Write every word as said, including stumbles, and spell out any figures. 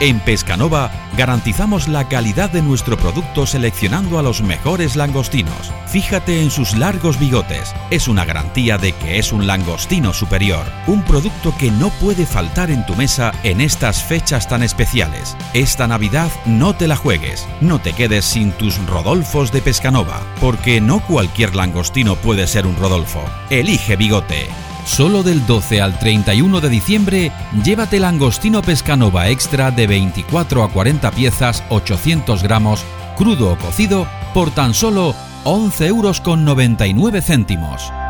En Pescanova garantizamos la calidad de nuestro producto seleccionando a los mejores langostinos. Fíjate en sus largos bigotes. Es una garantía de que es un langostino superior. Un producto que no puede faltar en tu mesa en estas fechas tan especiales. Esta Navidad no te la juegues. No te quedes sin tus Rodolfos de Pescanova, porque no cualquier langostino puede ser un Rodolfo. Elige bigote. Solo del doce al treinta y uno de diciembre, llévate langostino Pescanova extra de veinticuatro a cuarenta piezas, ochocientos gramos, crudo o cocido, por tan solo once euros con noventa y nueve céntimos.